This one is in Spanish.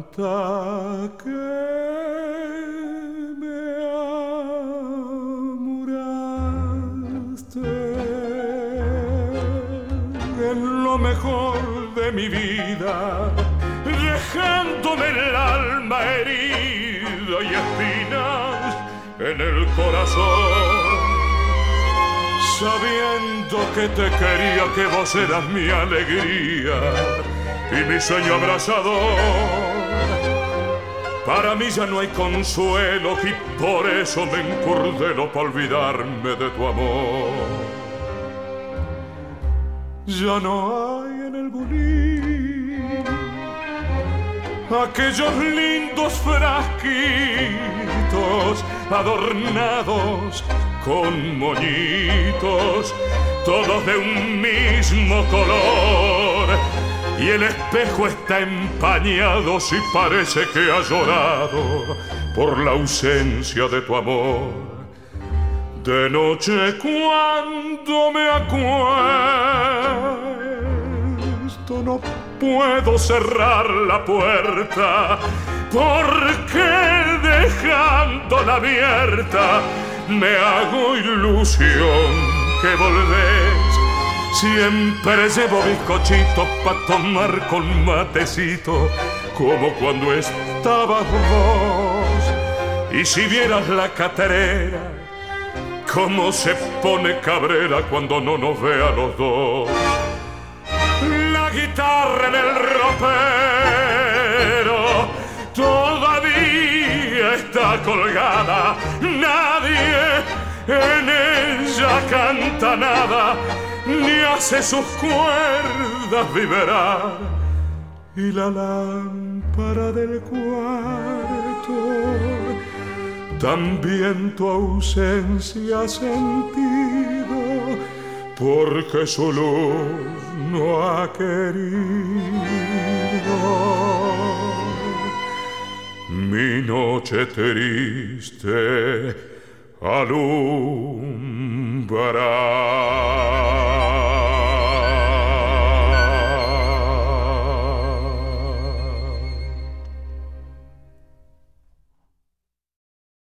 hasta que me amuraste. En lo mejor de mi vida, dejándome el alma herida y espinas en el corazón, sabiendo que te quería, que vos eras mi alegría y mi sueño abrazador. Para mí ya no hay consuelo y por eso me encurdelo para olvidarme de tu amor. Ya no hay en el bulín aquellos lindos frasquitos adornados con moñitos, todos de un mismo color, y el espejo está empañado si parece que ha llorado por la ausencia de tu amor. De noche cuando me acuesto no puedo cerrar la puerta, porque dejándola abierta me hago ilusión que volvés. Siempre llevo bizcochitos pa' tomar con matecito, como cuando estabas vos. Y si vieras la caterera, cómo se pone cabrera cuando no nos ve a los dos. La guitarra en el ropero todavía está colgada, nadie en ella canta nada, ni hace sus cuerdas vibrar. Y la lámpara del cuarto también tu ausencia ha sentido, porque su luz no ha querido mi noche triste alumbrar.